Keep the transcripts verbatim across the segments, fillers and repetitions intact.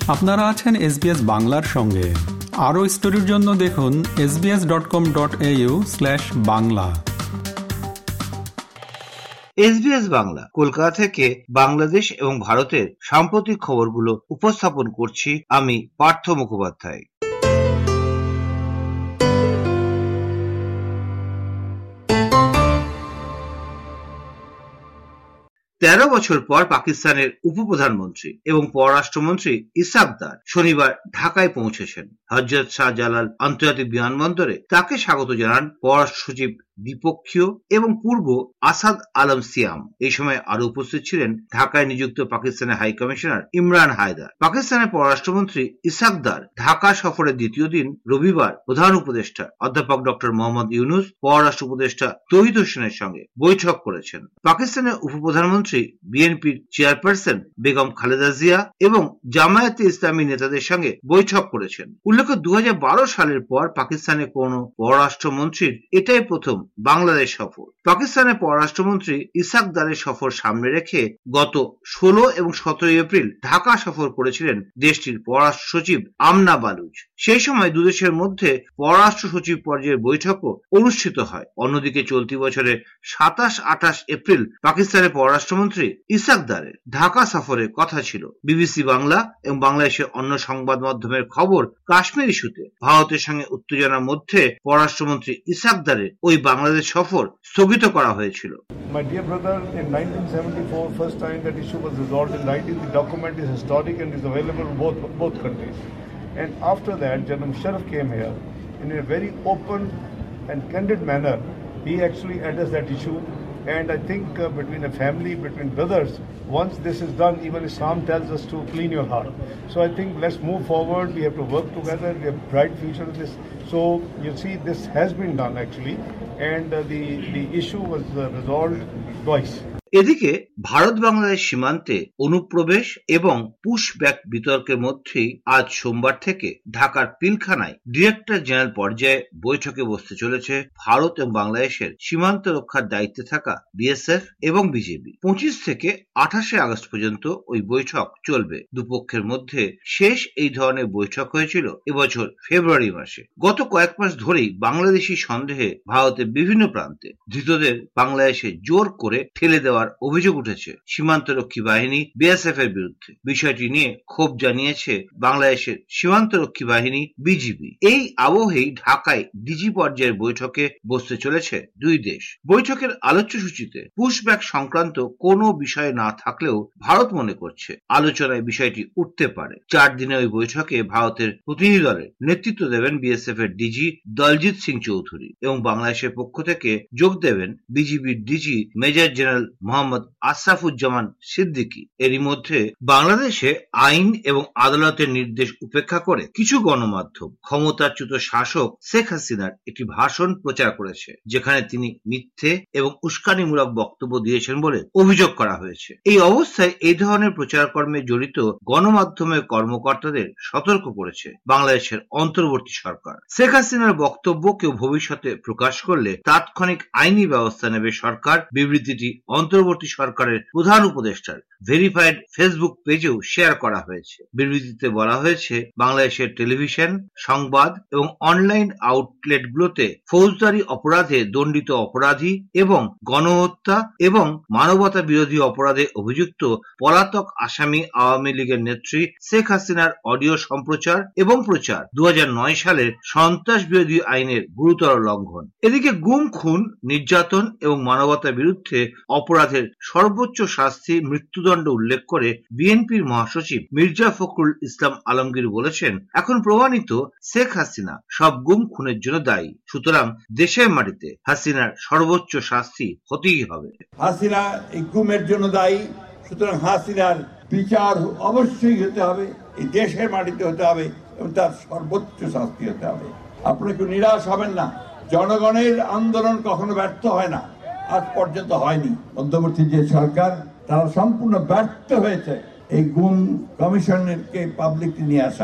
আপনারা আছেন এসবিএস বাংলার সঙ্গে। আরও স্টোরির জন্য দেখুন S B S dot com dot A U slash Bangla. SBS Bangla Kolkata থেকে বাংলাদেশ এবং ভারতের সাম্প্রতিক খবরগুলো উপস্থাপন করছি আমি পার্থ মুখোপাধ্যায়। তেরো বছর পর পাকিস্তানের উপপ্রধানমন্ত্রী এবং পররাষ্ট্রমন্ত্রী ইসাক দার শনিবার ঢাকায় পৌঁছেছেন। হযরত শাহজালাল আন্তর্জাতিক বিমানবন্দরে তাকে স্বাগত জানান পররাষ্ট্র সচিব দ্বিপক্ষীয় এবং পূর্ব আসাদ আলম সিয়াম। এই সময় আরো উপস্থিত ছিলেন ঢাকায় নিযুক্ত পাকিস্তানের হাই কমিশনার ইমরান হায়দার। পাকিস্তানের পররাষ্ট্রমন্ত্রী ইসাক দার ঢাকা সফরের দ্বিতীয় দিন রবিবার প্রধান উপদেষ্টা অধ্যাপক ডক্টর মোহাম্মদ ইউনুস, পররাষ্ট্র উপদেষ্টা তৌহিদ হোসেনের সঙ্গে বৈঠক করেছেন। পাকিস্তানের উপপ্রধানমন্ত্রী বিএনপির চেয়ারপারসন বেগম খালেদা জিয়া এবং জামায়াতে ইসলামী নেতাদের সঙ্গে বৈঠক করেছেন। উল্লেখ্য, দু হাজার বারো সালের পর পাকিস্তানের কোন পররাষ্ট্রমন্ত্রীর এটাই প্রথম বাংলাদেশ সফর। পাকিস্তানের পররাষ্ট্রমন্ত্রী ইসাক দারের সফর সামনে রেখে গত ষোলো এবং সতেরোই এপ্রিল ঢাকা সফর করেছিলেন দেশটির পররাষ্ট্র সচিব আমনা বালুচ। সেই সময় দুদেশের মধ্যে পররাষ্ট্র সচিব পর্যায়ের বৈঠকও অনুষ্ঠিত হয়। অন্যদিকে চলতি বছরের সাতাশ আঠাশ এপ্রিল পাকিস্তানের পররাষ্ট্রমন্ত্রী ইসাক দারের ঢাকা সফরের কথা ছিল। বিবিসি বাংলা এবং বাংলাদেশের অন্য সংবাদ মাধ্যমের খবর, কাশ্মীর ইস্যুতে ভারতের সঙ্গে উত্তেজনার মধ্যে পররাষ্ট্রমন্ত্রী ইসাক দারের ওই বাংলাদেশ সফর স্থগিত করা হয়েছিল। My dear brother, in nineteen seventy-four, first time that issue was resolved in writing, the document is historic and is available in both, both countries. And after that, General Musharraf came here in a very open and candid manner. He actually addressed that issue. And I think uh, between a family, between brothers, once this is done, even Islam tells us to clean your heart. So I think let's move forward. We have to work together. We have a bright future in this. So you see, this has been done actually, and uh, the the issue was uh, resolved twice. এদিকে ভারত বাংলাদেশ সীমান্তে অনুপ্রবেশ এবং pushback বিতর্কের মধ্যেই আজ সোমবার থেকে ঢাকার পিলখানায় ডিরেক্টর জেনারেল পর্যায়ে বৈঠকে বসতে চলেছে ভারত এবং বাংলাদেশের সীমান্ত রক্ষার দায়িত্বে থাকা বিএসএফ এবং বিজেপি। পঁচিশ থেকে আঠাশে আগস্ট পর্যন্ত ওই বৈঠক চলবে। দুপক্ষের মধ্যে শেষ এই ধরনের বৈঠক হয়েছিল এবছর ফেব্রুয়ারি মাসে। গত কয়েক মাস ধরেই বাংলাদেশি সন্দেহে ভারতের বিভিন্ন প্রান্তে ধৃতদের বাংলাদেশে জোর করে ঠেলে দেওয়ার অভিযোগ উঠেছে সীমান্তরক্ষী বাহিনী বিএসএফ এর বিরুদ্ধে। বিষয়টি নিয়ে ক্ষোভ জানিয়েছে বাংলাদেশের সীমান্তরক্ষী বাহিনী বিজিবি। এই আবহেই ঢাকায় ডিজি পর্যায়ের বৈঠকে বসতে চলেছে দুই দেশ। বৈঠকের আলোচ্য সূচিতে পুশব্যাক সংক্রান্ত কোনো বিষয় না থাকলেও ভারত মনে করছে আলোচনায় বিষয়টি উঠতে পারে। চার দিনের ওই বৈঠকে ভারতের প্রতিনিধি দলের নেতৃত্ব দেবেন বিএসএফ এর ডিজি দলজিৎ সিং চৌধুরী এবং বাংলাদেশের পক্ষ থেকে যোগ দেবেন বিজিবির DG major general Mohammad Ashrafuzzaman Siddiqui. এরই মধ্যে বাংলাদেশে আইন এবং আদালতের নির্দেশ উপেক্ষা করে কিছু গণমাধ্যম ক্ষমতাচ্যুত শাসক শেখ হাসিনার একটি ভাষণ প্রচার করেছে, যেখানে তিনি মিথ্যে এবং উস্কানিমূলক বক্তব্য দিয়েছেন বলে অভিযোগ করা হয়েছে। এই অবস্থায় এই ধরনের প্রচারকর্মে জড়িত গণমাধ্যমের কর্মকর্তাদের সতর্ক করেছে বাংলাদেশের অন্তর্বর্তী সরকার। শেখ হাসিনার বক্তব্য কেউ ভবিষ্যতে প্রকাশ করলে তাৎক্ষণিক আইনি ব্যবস্থা নেবে সরকার। বিবৃতিটি অন্তর্বর্তী সরকারের প্রধান উপদেষ্টার ভেরিফাইড ফেসবুক পেজেও শেয়ার করা হয়েছে। বিবৃতিতে বলা হয়েছে, বাংলাদেশের টেলিভিশন, সংবাদ এবং অনলাইন আউটলেটগুলোতে ফৌজদারি অপরাধে দণ্ডিত অপরাধী এবং গণহত্যা এবং মানবতা বিরোধী অপরাধে অভিযুক্ত পলাতক আসামি আওয়ামী লীগের নেত্রী শেখ হাসিনার অডিও সম্প্রচার এবং প্রচার দু হাজার নয় সালের সন্ত্রাস বিরোধী আইনের গুরুতর লঙ্ঘন। এদিকে গুম, খুন, নির্যাতন এবং মানবতা বিরুদ্ধে অপরাধের সর্বোচ্চ শাস্তি মৃত্যুদণ্ড উল্লেখ করে বিএনপির মহাসচিব মির্জা ফখরুল ইসলাম আলমগীর বলেছেন, এখন প্রমাণিত শেখ হাসিনা সব গুম খুনের জন্য দায়ী, সুতরাং দেশের মাটিতে হাসিনার সর্বোচ্চ শাস্তি হতেই হবে। হাসিনা এই গুমের জন্য দায়ী, সুতরাং হাসিনার বিচার অবশ্যই হতে হবে, এই দেশের মাটিতে হতে হবে এবং তার সর্বোচ্চ শাস্তি হতে হবে। আপনারা কেউ নিরাশ হবেন না, জনগণের আন্দোলন কখনো ব্যর্থ হয় না, আজ পর্যন্ত হয়নি। মধ্যবর্তী যে সরকার, তারা সম্পূর্ণ ব্যর্থ হয়েছে এই গুম কমিশনকে পাবলিককে নিয়ে আসার।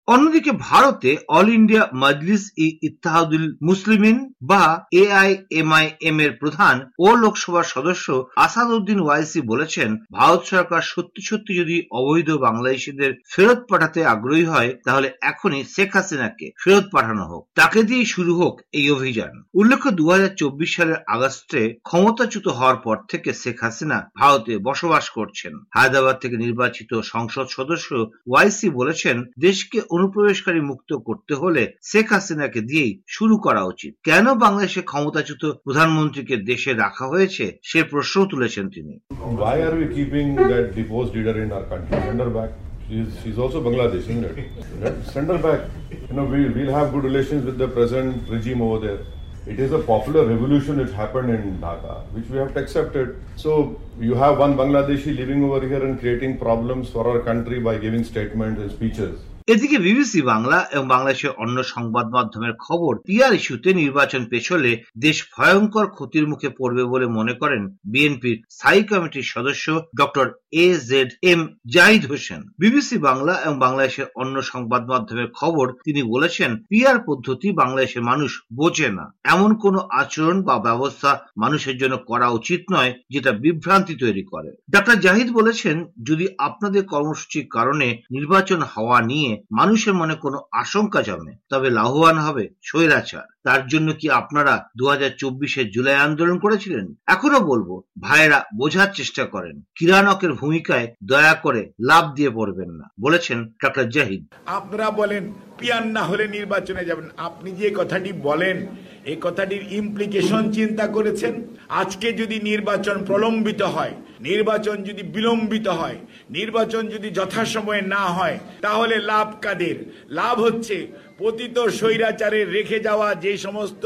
অন্যদিকে ভারতে অল ইন্ডিয়া মজলিস ই ইত্তেহাদুল মুসলিমিন বা A I M I M এর প্রধান ও লোকসভার সদস্য আসাদউদ্দিন ওয়াইসি বলেছেন, ভারত সরকার সত্যি সত্যি যদি অবৈধ বাংলাদেশিদের ফেরত পাঠাতে আগ্রহী হয় তাহলে এখনই শেখ হাসিনাকে ফেরত পাঠানো হোক, তাকে দিয়ে শুরু হোক এই অভিযান। উল্লেখ্য, দু হাজার চব্বিশ সালের আগস্টে ক্ষমতাচ্যুত হওয়ার পর থেকে শেখ হাসিনা ভারতে বসবাস করছেন। হায়দ্রাবাদ থেকে নির্বাচিত সংসদ সদস্য ওয়াইসি বলেছেন, দেশকে অনুপ্রবেশকারী মুক্ত করতে হলে শেখ হাসিনাকে দিয়েই শুরু করা উচিত। কেন বাংলাদেশে ক্ষমতাচ্যুত প্রধানমন্ত্রীকে দেশে রাখা হয়েছে সে প্রশ্ন তুলেছেন তিনি। Why are we keeping that deposed leader in our country? Send her back. She's, she's also Bangladesh, isn't it? Send her back. You know, we, we'll have good relations with the present regime over there. It is a popular revolution which happened in Dhaka, which we have to accept it. So you have one Bangladeshi living over here and creating problems for our country by giving statements and speeches. এদিকে BBC Bangla এবং বাংলাদেশের অন্য সংবাদ মাধ্যমের খবর, PR ইস্যুতে নির্বাচন পেছলে দেশ ভয়ঙ্কর ক্ষতির মুখে পড়বে বলে মনে করেন বিএনপির স্থায়ী কমিটির সদস্য doctor A Z M Zahid Hossain. BBC Bangla এবং বাংলাদেশের অন্য সংবাদ মাধ্যমের খবর, তিনি বলেছেন, পিআর পদ্ধতি বাংলাদেশের মানুষ বোঝে না। এমন কোন আচরণ বা ব্যবস্থা মানুষের জন্য করা উচিত নয় যেটা বিভ্রান্তি তৈরি করে। ডক্টর জাহিদ বলেছেন, যদি আপনাদের কর্মসূচির কারণে নির্বাচন হওয়া নিয়ে মানুষের মনে কোনো আশঙ্কা জমে তবে লাভবান হবে স্বৈরাচার। তার জন্য কি আপনারা দু হাজার চব্বিশের জুলাই আন্দোলন করেছিলেন? এখনো বলবো, ভাইয়েরা বোঝার চেষ্টা করেন, কিরানকের ভূমিকায় দয়া করে লাভ দিয়ে পড়বেন না, বলেছেন ডক্টর জাহিদ। আপনারা বলেন পিয়ার না হলে নির্বাচনে যাবেন, আপনি যে কথাটি বলেন এই কথাটির ইমপ্লিকেশন চিন্তা করেছেন? আজকে যদি নির্বাচন প্রলম্বিত হয়, নির্বাচন যদি বিলম্বিত হয়, নির্বাচন যদি যথাসময়ে না হয়, তাহলে লাভ কাদের? লাভ হচ্ছে পতিত স্বৈরাচারের রেখে যাওয়া যে সমস্ত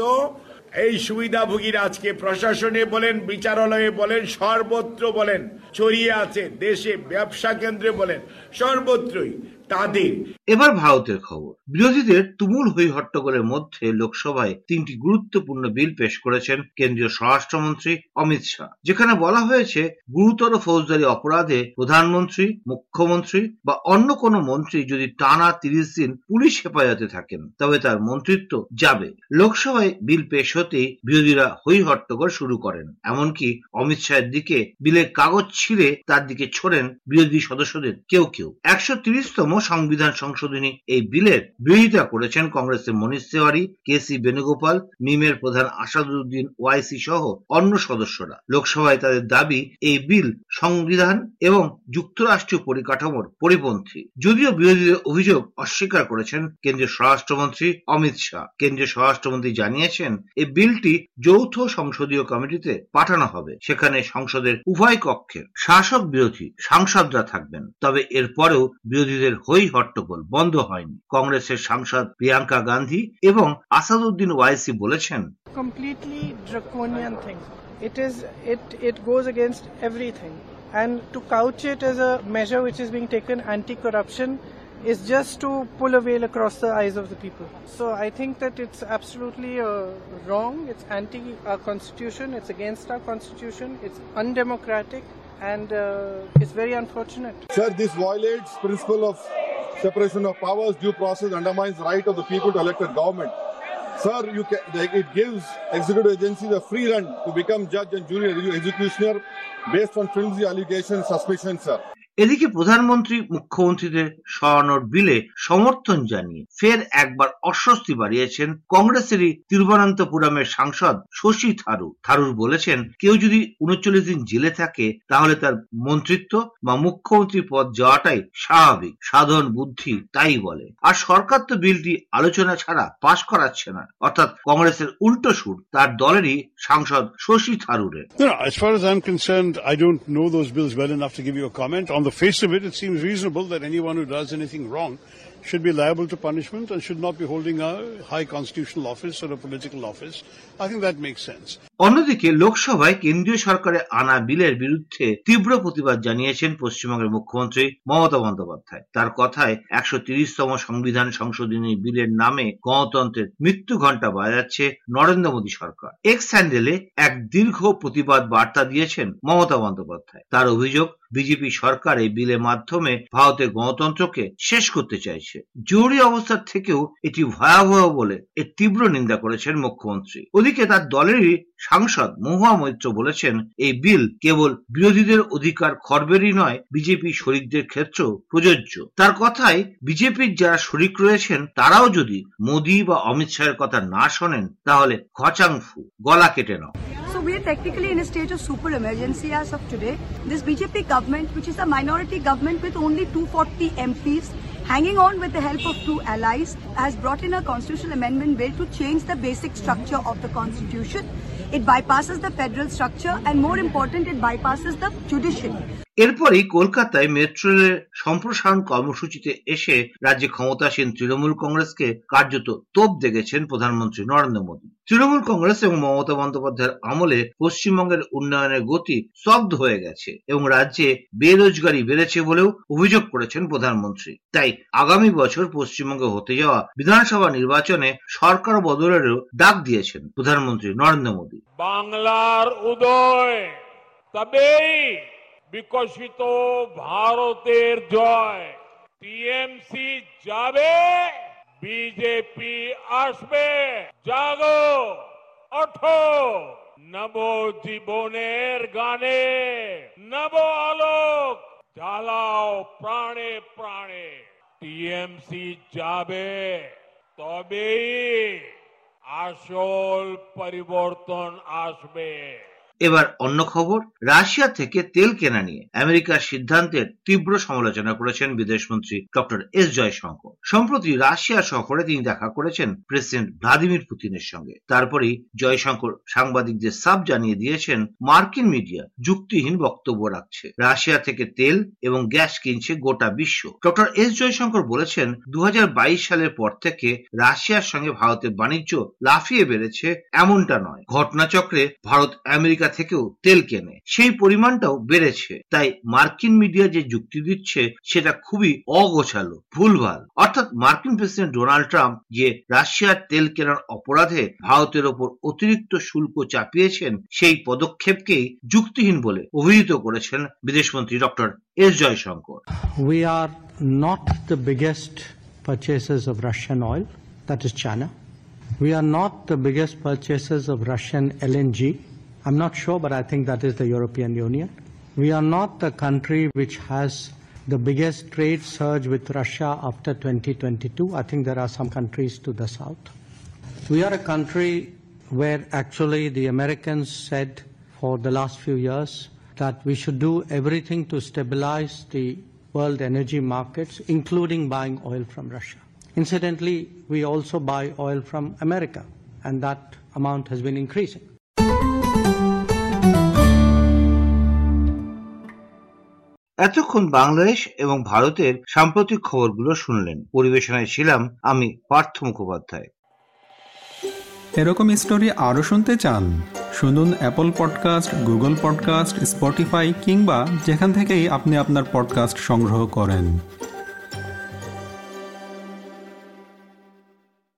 এই সুবিধাভোগীরা আজকে প্রশাসনে বলেন, বিচারালয়ে বলেন, সর্বত্র বলেন ছড়িয়ে আছে, দেশে ব্যবসা কেন্দ্রে বলেন, সর্বত্রই তাদের। এবার ভারতের খবর। বিরোধীদের তুমুল হই হট্টগোলের মধ্যে লোকসভায় তিনটি গুরুত্বপূর্ণ বিল পেশ করেছেন কেন্দ্রীয় স্বরাষ্ট্রমন্ত্রী অমিত শাহ, যেখানে বলা হয়েছে গুরুতর ফৌজদারি অপরাধে প্রধানমন্ত্রী, মুখ্যমন্ত্রী বা অন্য কোনো মন্ত্রী যদি টানা তিরিশ দিন পুলিশ হেফাজতে থাকেন তবে তার মন্ত্রিত্ব যাবে। লোকসভায় বিল পেশ হতেই বিরোধীরা হই হট্টগোল শুরু করেন, এমনকি অমিত শাহের দিকে বিলের কাগজ ছিঁড়ে তার দিকে ছোড়েন বিরোধী সদস্যদের কেউ কেউ। একশো তিরিশতম সংবিধান সংশোধনী এই বিলের বিরোধিতা করেছেন কংগ্রেসের মনীষ তিওয়ারি, কে সি বেণুগোপাল, মিমের প্রধান আসাদুদ্দিন ওয়াইসি সহ অন্য সদস্যরা। লোকসভায় তাদের দাবি, এই বিল সংবিধান এবং যুক্তরাষ্ট্রীয় পরিকাঠামোর পরিপন্থী। যদিও বিরোধীদের অভিযোগ অস্বীকার করেছেন কেন্দ্রীয় স্বরাষ্ট্রমন্ত্রী অমিত শাহ। কেন্দ্রীয় স্বরাষ্ট্রমন্ত্রী জানিয়েছেন, এই বিলটি যৌথ সংসদীয় কমিটিতে পাঠানো হবে, সেখানে সংসদের উভয় কক্ষের শাসক বিরোধী সাংসদরা থাকবেন। তবে এরপরেও বিরোধীদের হই হট্টগোল বন্ধ হয়নি। কংগ্রেসের সাংসদ প্রিয়াঙ্কা গান্ধী এবং আসাদুদ্দিন ওয়াইসি বলেছেন, completely draconian thing. It is it it goes against everything, and to couch it as a measure which is being taken anti-corruption is just to pull a veil across the eyes of the people. So I think that it's absolutely uh, wrong. It's anti our constitution. It's against our constitution. It's undemocratic. And uh, it's very unfortunate. Sir, this violates principle of separation of powers, due process, undermines the right of the people to elect a government. Sir, you can, it gives executive agencies a free run to become judge and jury executioner based on flimsy allegations, suspicions, sir. এদিকে প্রধানমন্ত্রী মুখ্যমন্ত্রীদের সরানোর বিলে সমর্থন জানিয়ে ফের একবার অস্বস্তি বাড়িয়েছেন কংগ্রেসেরই তিরুবনন্তপুরমের সাংসদ শশী থারুর। থারুর বলেছেন, কেউ যদি উনচল্লিশ দিন জেলে থাকে তাহলে তার মন্ত্রিত্ব বা মুখ্যমন্ত্রী পদ যাওয়াটাই স্বাভাবিক, সাধারণ বুদ্ধি তাই বলে। আর সরকার তো বিলটি আলোচনা ছাড়া পাশ করাচ্ছে না, অর্থাৎ কংগ্রেসের উল্টো সুর তার দলেরই সাংসদ Shashi থারুরের। As far as I'm concerned, I don't know those bills well enough to give you a comment. On the face of it, it seems reasonable that anyone who does anything wrong should be liable to punishment and should not be holding a high constitutional office or a political office. I think that makes sense. অন্যদিকে লোকসভায় কেন্দ্রীয় সরকারের আনা বিলের বিরুদ্ধে তীব্র প্রতিবাদ জানিয়েছেন পশ্চিমবঙ্গের মুখ্যমন্ত্রী মমতা বন্দ্যোপাধ্যায়। তার কথায়, একশো তিরিশতম সংবিধান সংশোধনী বিলের নামে গণতন্ত্রের মৃত্যু ঘণ্টা বাজাচ্ছে নরেন্দ্র মোদী সরকার। এক্স হ্যান্ডেলে এক দীর্ঘ প্রতিবাদ বার্তা দিয়েছেন মমতা বন্দ্যোপাধ্যায়। তার অভিযোগ, বিজেপি সরকার এই বিলের মাধ্যমে ভারতের গণতন্ত্রকে শেষ করতে চাইছে। হচ্ছে। জরুরি অবস্থার থেকেও এটি ভয়াবহ বলে এর তীব্র নিন্দা করেছেন মুখ্যমন্ত্রী। ওদিকে তার দলেরই সাংসদ মহুয়া মৈত্র বলেছেন, এই বিল কেবল বিরোধীদের অধিকার খর্বেরই নয়, বিজেপি শরিকদের ক্ষেত্রেও প্রযোজ্য। তার কথায় বিজেপির যারা শরিক রয়েছেন তারাও যদি মোদী বা অমিত শাহের কথা না শোনেন তাহলে খচাংফু, গলা কেটে নাও। So we are technically in a state of super emergency as of today. This B J P government, which is a minority government with only two hundred forty M Ps, hanging on with the help of two allies, has brought in a constitutional amendment bill to change the basic structure of the constitution. It bypasses the federal structure and, more important, it bypasses the judiciary. এরপরই কলকাতায় metro রেলের সম্প্রসারণ কর্মসূচিতে এসে রাজ্যে ক্ষমতাসীন তৃণমূল কংগ্রেসকে কার্যত তোপ দেখেছেন প্রধানমন্ত্রী নরেন্দ্র মোদী। তৃণমূল কংগ্রেস এবং মমতা বন্দ্যোপাধ্যায়ের আমলে পশ্চিমবঙ্গের উন্নয়নের গতি স্তব্ধ হয়ে গেছে এবং রাজ্যে বেরোজগারি বেড়েছে বলেও অভিযোগ করেছেন প্রধানমন্ত্রী। তাই আগামী বছর পশ্চিমবঙ্গে হতে যাওয়া বিধানসভা নির্বাচনে সরকার বদলেরও ডাক দিয়েছেন প্রধানমন্ত্রী নরেন্দ্র মোদী। বাংলার উদয় তবেই বিকশিত ভারতের জয়। টিএমসি যাবে, বিজেপি আসবে। জাগো, ওঠো, নব জীবনের গানে, নব আলোক জ্বালাও প্রাণে প্রাণে। টিএমসি যাবে, তবেই আসল পরিবর্তন আসবে। এবার অন্য খবর, রাশিয়া থেকে তেল কেনা নিয়ে আমেরিকার সিদ্ধান্তের তীব্র সমালোচনা করেছেন বিদেশমন্ত্রী ডক্টর এস জয়শঙ্কর। সম্প্রতি রাশিয়া সফরে তিনি দেখা করেছেন প্রেসিডেন্ট ভ্লাদিমির পুতিনের সঙ্গে। তারপরেই জয়শঙ্কর সাংবাদিকদের সাফ জানিয়ে দিয়েছেন, মার্কিন মিডিয়া যুক্তিহীন বক্তব্য রাখছে। রাশিয়া থেকে তেল এবং গ্যাস কিনছে গোটা বিশ্ব। ডক্টর এস জয়শঙ্কর বলেছেন, দু হাজার বাইশ সালের পর থেকে রাশিয়ার সঙ্গে ভারতের বাণিজ্য লাফিয়ে বেড়েছে এমনটা নয়। ঘটনাচক্রে ভারত আমেরিকা থেকেও তেল কেনে, সেই পরিমাণটাও বেড়েছে। তাই মার্কিন মিডিয়া যে যুক্তি দিচ্ছে সেটা খুবই অগোছালো, ভুলভাল। অর্থাৎ মার্কিন প্রেসিডেন্ট ডোনাল্ড ট্রাম্প যে রাশিয়ার তেল কেনার অপরাধে ভারতের ওপর অতিরিক্ত শুল্ক চাপিয়েছেন, সেই পদক্ষেপকেই যুক্তিহীন বলে অভিহিত করেছেন বিদেশমন্ত্রী doctor S Jaishankar. We are not the biggest purchasers of Russian oil, that is China. We are not the biggest purchasers of Russian L N G. I'm not sure, but I think that is the European Union. We are not the country which has the biggest trade surge with Russia after twenty twenty-two. I think there are some countries to the south. We are a country where actually the Americans said for the last few years that we should do everything to stabilize the world energy markets, including buying oil from Russia. Incidentally, we also buy oil from America, and that amount has been increasing. এতক্ষণ বাংলাদেশ এবং ভারতের সাম্প্রতিক খবরগুলো শুনলেন। পরিবেশনায় ছিলাম আমি পার্থ মুখোপাধ্যায়। এরকম story আরো শুনতে চান? শুনুন Apple podcast, Google podcast, Spotify কিংবা যেখান থেকেই আপনি আপনার পডকাস্ট সংগ্রহ করেন।